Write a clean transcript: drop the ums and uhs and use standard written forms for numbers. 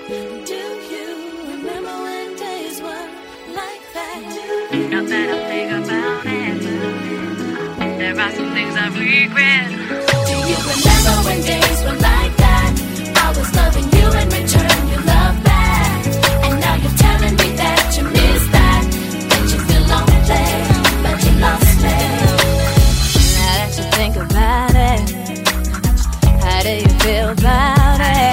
Do you remember when days were like that? Now that I think about it, there are some things I regret. Do you remember when days were